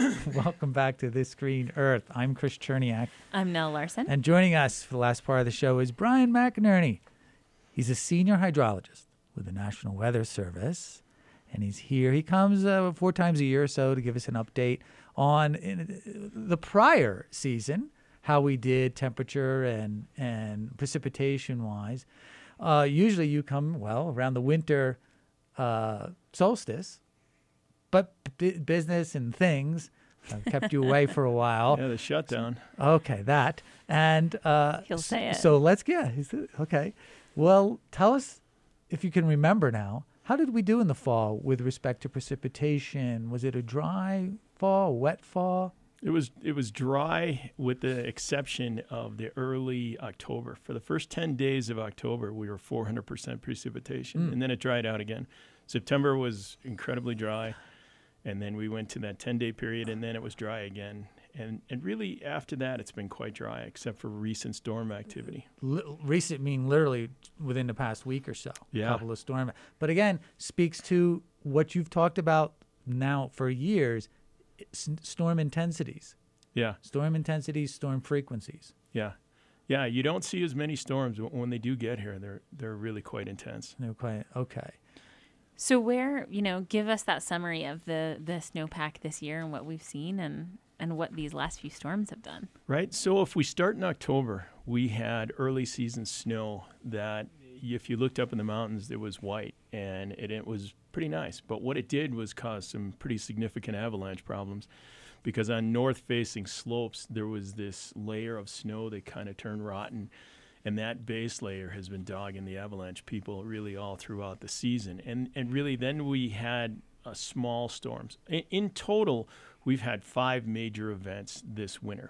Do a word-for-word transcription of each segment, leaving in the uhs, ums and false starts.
Welcome back to This Green Earth. I'm Chris Cherniak. I'm Nell Larson. And joining us for the last part of the show is Brian McInerney. He's a senior hydrologist with the National Weather Service. And he's here. He comes uh, four times a year or so to give us an update on in, the prior season, how we did temperature and, and precipitation-wise. Uh, usually you come, well, around the winter uh, solstice, but b- business and things have kept you away for a while. Yeah, the shutdown. Okay, that. And uh, He'll say it. So let's get, okay. Well, tell us, if you can remember now, how did we do in the fall with respect to precipitation? Was it a dry fall, wet fall? It was it was dry with the exception of the early October. For the first ten days of October, we were four hundred percent precipitation, Mm. and then it dried out again. September was incredibly dry, and then we went to that ten-day period, and then it was dry again. And and really, after that, it's been quite dry, except for recent storm activity. L- recent mean literally within the past week or so. Yeah. A couple of storm. But again, speaks to what you've talked about now for years, s- storm intensities. Yeah, Storm intensities, storm frequencies. yeah. Yeah, you don't see as many storms, but when they do get here, they're they're really quite intense. They're quite, okay. So where, you know, give us that summary of the, the snowpack this year and what we've seen and, and what these last few storms have done. Right. So if we start in October, we had early season snow that if you looked up in the mountains, it was white and it, it was pretty nice. But what it did was cause some pretty significant avalanche problems because on north facing slopes, there was this layer of snow that kind of turned rotten. And that base layer has been dogging the avalanche people really all throughout the season. And and really then we had uh, small storms. In, in total, we've had five major events this winter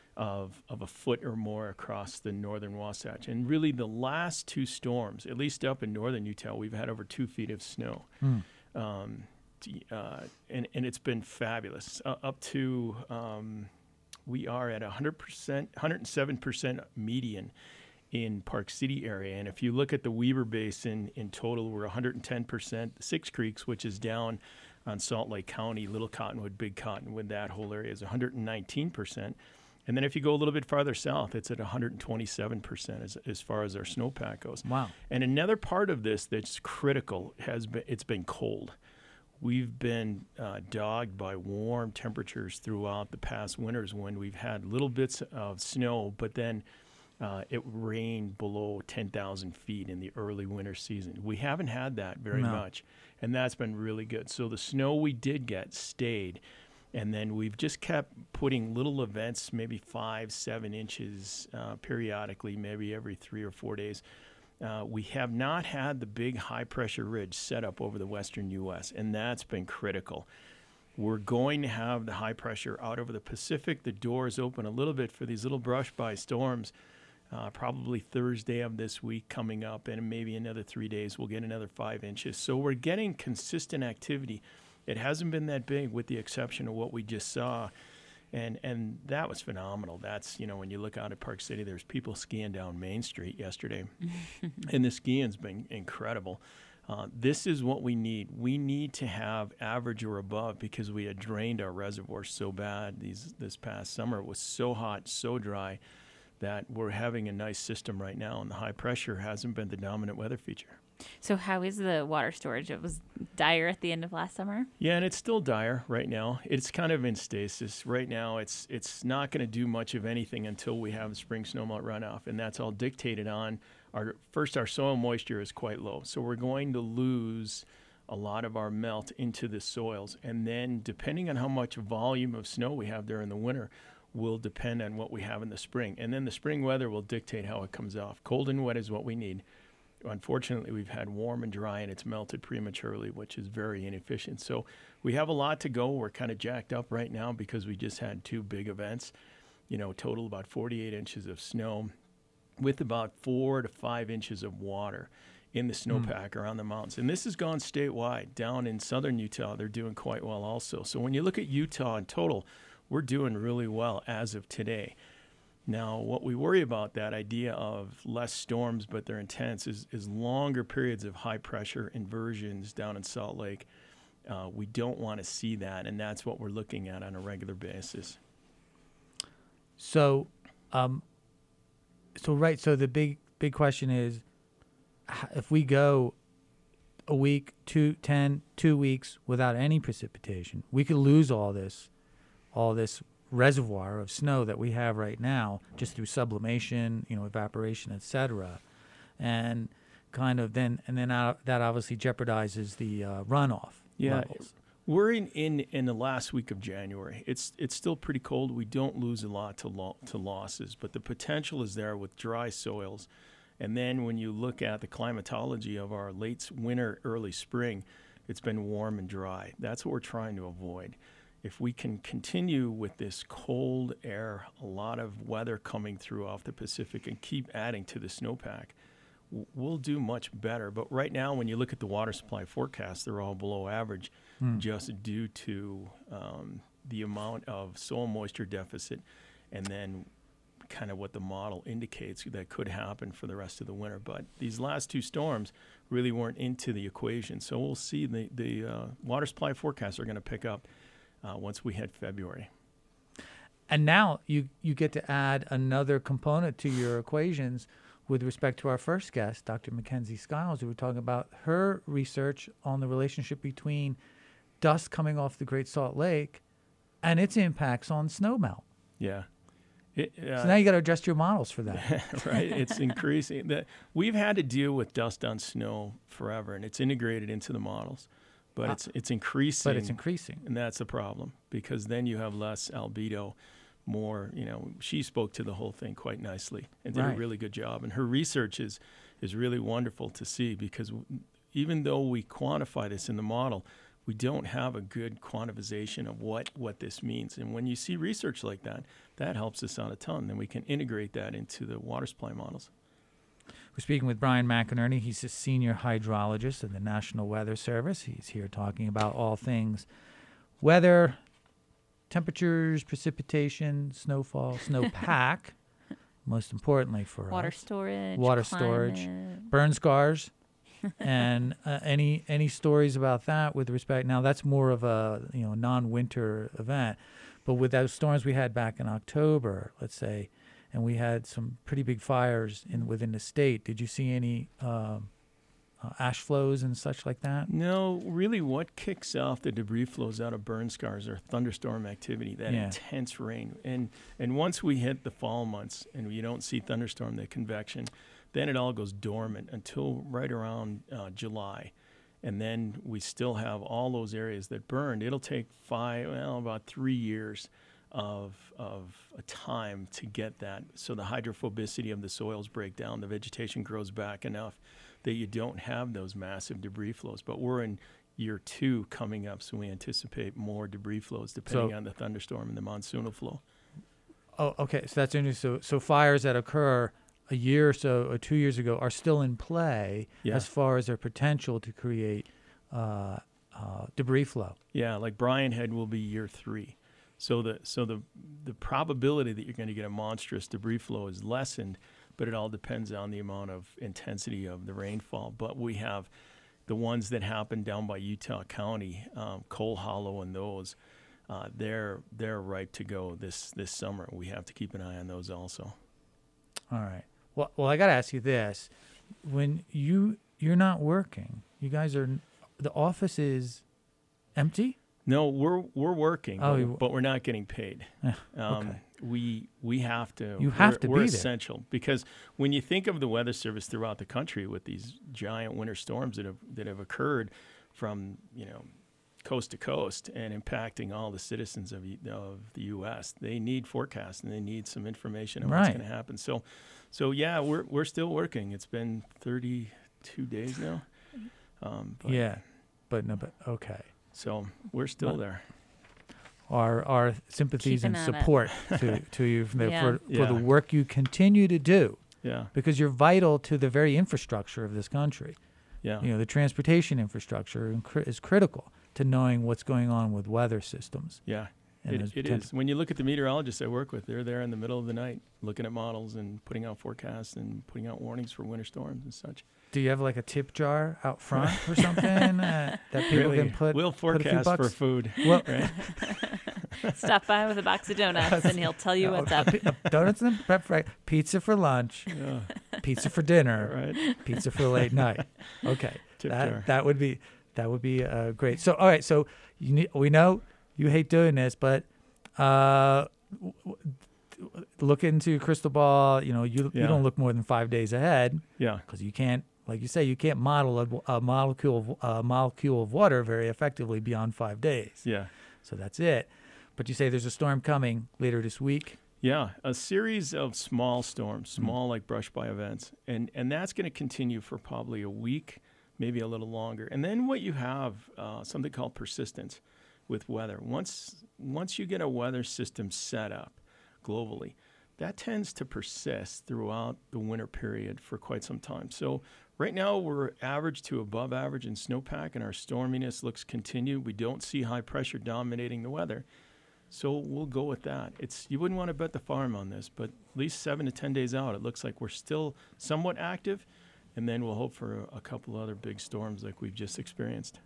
of of a foot or more across the northern Wasatch. And really the last two storms, at least up in northern Utah, we've had over two feet of snow. Mm. Um, t- uh, and, and it's been fabulous. Uh, up to, um, we are at one hundred percent, one hundred seven percent median in Park City area. And if you look at the Weber Basin in total, we're one hundred ten percent. Six Creeks, which is down on Salt Lake County, Little Cottonwood, Big Cottonwood, that whole area is one hundred nineteen percent. And then if you go a little bit farther south, it's at one hundred twenty-seven percent as, as far as our snowpack goes. Wow. And another part of this that's critical has been, it's been cold. We've been uh, dogged by warm temperatures throughout the past winters when we've had little bits of snow, but then Uh, it rained below ten thousand feet in the early winter season. We haven't had that very No. much, and that's been really good. So the snow we did get stayed, and then we've just kept putting little events, maybe five, seven inches uh, periodically, maybe every three or four days. Uh, we have not had the big high-pressure ridge set up over the western U S, and that's been critical. We're going to have the high pressure out over the Pacific. The door is open a little bit for these little brush-by storms. Uh, probably Thursday of this week coming up, and maybe another three days we'll get another five inches. So we're getting consistent activity. It hasn't been that big with the exception of what we just saw, and and that was phenomenal. That's, you know, when you look out at Park City, there's people skiing down Main Street yesterday, and the skiing's been incredible. Uh, this is what we need. We need to have average or above because we had drained our reservoirs so bad these this past summer. It was so hot, so dry, that we're having a nice system right now, and the high pressure hasn't been the dominant weather feature. So how is the water storage? It was dire at the end of last summer. Yeah, and it's still dire right now. It's kind of in stasis. Right now, it's it's not going to do much of anything until we have the spring snowmelt runoff, and that's all dictated on our first, our soil moisture is quite low. So we're going to lose a lot of our melt into the soils, and then depending on how much volume of snow we have there in the winter, will depend on what we have in the spring. And then the spring weather will dictate how it comes off. Cold and wet is what we need. Unfortunately, we've had warm and dry, and it's melted prematurely, which is very inefficient. So we have a lot to go. We're kind of jacked up right now because we just had two big events, you know, total about forty-eight inches of snow with about four to five inches of water in the snowpack around the mountains. And this has gone statewide. Down in southern Utah, they're doing quite well also. So when you look at Utah in total, we're doing really well as of today. Now, what we worry about, that idea of less storms, but they're intense, is, is longer periods of high pressure inversions down in Salt Lake. uh, we don't want to see that, and that's what we're looking at on a regular basis. So, um, so right. So the big big question is, h- if we go a week, two, ten, two weeks without any precipitation, we could lose all this, all this reservoir of snow that we have right now just through sublimation, you know, evaporation, et cetera, and kind of then and then uh, that obviously jeopardizes the uh, runoff Yeah. levels. We're in, in, in the last week of January. It's it's still pretty cold. We don't lose a lot to lo- to losses, but the potential is there with dry soils. And then when you look at the climatology of our late s- winter, early spring, it's been warm and dry. That's what we're trying to avoid. If we can continue with this cold air, a lot of weather coming through off the Pacific, and keep adding to the snowpack, w- we'll do much better. But right now, when you look at the water supply forecasts, they're all below average, Hmm. just due to um, the amount of soil moisture deficit, and then kind of what the model indicates that could happen for the rest of the winter. But these last two storms really weren't into the equation. So we'll see the, the uh, water supply forecasts are going to pick up uh, once we hit February. And now you, you get to add another component to your equations with respect to our first guest, Doctor Mackenzie Skiles, who were talking about her research on the relationship between dust coming off the Great Salt Lake and its impacts on snowmelt. Yeah. It, uh, So now you got to adjust your models for that. right? It's increasing. The, we've had to deal with dust on snow forever, and it's integrated into the models. But Ah, it's it's increasing. But it's increasing. And that's the problem, because then you have less albedo, more, you know, she spoke to the whole thing quite nicely and did Right. a really good job. And her research is, is really wonderful to see, because w- even though we quantify this in the model, we don't have a good quantification of what, what this means. And when you see research like that, that helps us out a ton. Then we can integrate that into the water supply models. We're speaking with Brian McInerney. He's a senior hydrologist in the National Weather Service. He's here talking about all things weather, temperatures, precipitation, snowfall, snowpack, most importantly for Water us, storage. water storage, climate. burn scars, and uh, any any stories about that with respect. Now that's more of a you know non-winter event, but with those storms we had back in October, let's say, and we had some pretty big fires in within the state. Did you see any um, uh, ash flows and such like that? No, really what kicks off the debris flows out of burn scars or thunderstorm activity, that Yeah. intense rain. And and once we hit the fall months and you don't see thunderstorm, the convection, then it all goes dormant until right around uh, July. And then we still have all those areas that burned. It'll take five, well, about three years of of a time to get that. So the hydrophobicity of the soils break down, the vegetation grows back enough that you don't have those massive debris flows. But we're in year two coming up, so we anticipate more debris flows depending So- on the thunderstorm and the monsoonal flow. Oh, okay. So that's interesting. So, so fires that occur a year or so or two years ago are still in play Yeah. as far as their potential to create uh, uh, debris flow. Yeah, like Brian Head will be year three. So the so the the probability that you're going to get a monstrous debris flow is lessened, but it all depends on the amount of intensity of the rainfall. But we have the ones that happen down by Utah County, um, Coal Hollow, and those. Uh, they're they're ripe to go this this summer. We have to keep an eye on those also. All right. Well, well, I got to ask you this: when you you're not working, you guys are the office is empty. No, we're we're working, Oh, but, you- but we're not getting paid. Eh, Um, okay. We we have to. You have we're, to We're be there. essential, because when you think of the Weather Service throughout the country with these giant winter storms that have that have occurred from you know coast to coast and impacting all the citizens of y- of the U S, they need forecasts and they need some information on what's Right. going to happen. So, so yeah, we're we're still working. It's been thirty-two days now. Um, but, Yeah, but no, but okay. So we're still there. Our our sympathies Keeping and at it. support to to you for, the- Yeah. for, for the Yeah. work you continue to do, Yeah, because you're vital to the very infrastructure of this country. yeah. You know, the transportation infrastructure and cri- is critical to knowing what's going on with weather systems. Yeah, And It, there's it potential- is. When you look at the meteorologists I work with, they're there in the middle of the night looking at models and putting out forecasts and putting out warnings for winter storms and such. Do you have like a tip jar out front or something uh, that people Really, can put? we'll put a few forecast for bucks? food. Well, Right? Stop by with a box of donuts and he'll tell you what's up. donuts and prep right, pizza for lunch, Yeah. pizza for dinner, Right. pizza for late night. Okay, Tip that jar. that would be that would be uh, great. So all right, so you need, we know you hate doing this, but uh, w- w- look into your crystal ball. You know, you you Yeah. don't look more than five days ahead Yeah. because you can't, like you say, you can't model a, a molecule of, a molecule of water very effectively beyond five days. Yeah. So that's it. But you say there's a storm coming later this week. Yeah, a series of small storms, small like brush by events, and and that's going to continue for probably a week, maybe a little longer. And then what you have uh, something called persistence with weather. Once once you get a weather system set up globally, that tends to persist throughout the winter period for quite some time. So right now we're average to above average in snowpack, and our storminess looks continued. We don't see high pressure dominating the weather. So we'll go with that. It's you wouldn't want to bet the farm on this, but at least seven to ten days out, it looks like we're still somewhat active, and then we'll hope for a, a couple other big storms like we've just experienced.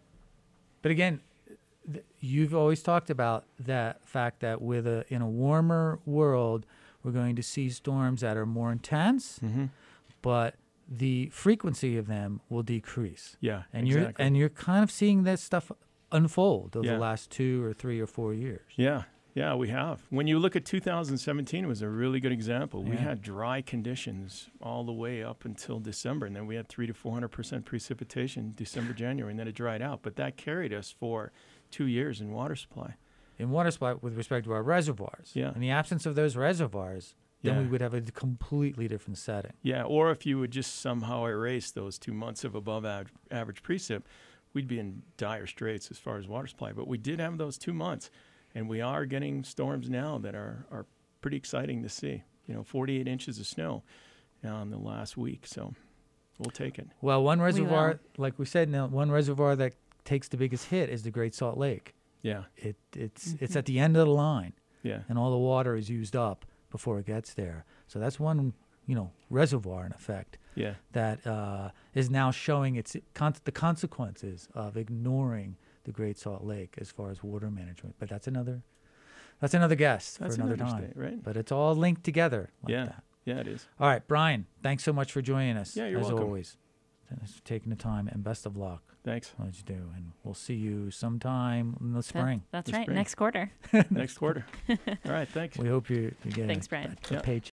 But again, th- you've always talked about that fact that with a in a warmer world, we're going to see storms that are more intense, Mm-hmm. but the frequency of them will decrease. Yeah, And exactly. you're and you're kind of seeing this stuff unfold over Yeah. the last two or three or four years. Yeah, yeah, we have. When you look at two thousand seventeen, it was a really good example. We Yeah. had dry conditions all the way up until December, and then we had three to four hundred percent precipitation December, January, and then it dried out. But that carried us for two years in water supply. In water supply with respect to our reservoirs. Yeah. In the absence of those reservoirs, then we Yeah. would have a completely different setting. Yeah, or if you would just somehow erase those two months of above av- average precip, we'd be in dire straits as far as water supply. But we did have those two months, and we are getting storms now that are, are pretty exciting to see. You know, forty-eight inches of snow uh, in the last week, so we'll take it. Well, one will. reservoir, like we said, now one reservoir that takes the biggest hit is the Great Salt Lake. Yeah, It it's it's Mhm. at the end of the line, yeah, and all the water is used up before it gets there. So that's one, you know, reservoir in effect yeah, that uh, is now showing its con- the consequences of ignoring the Great Salt Lake as far as water management. But that's another that's another guest that's for another another time. state, right? But it's all linked together like Yeah. that. Yeah, it is. All right, Brian, thanks so much for joining us. Yeah, you're as welcome. always. Thanks for taking the time, and best of luck. Thanks. What you do, and we'll see you sometime in the That- spring. that's The right. spring. Next quarter. Next quarter. All right, thanks. We hope you, you get Thanks, a, Brian. a, a Yeah. paycheck.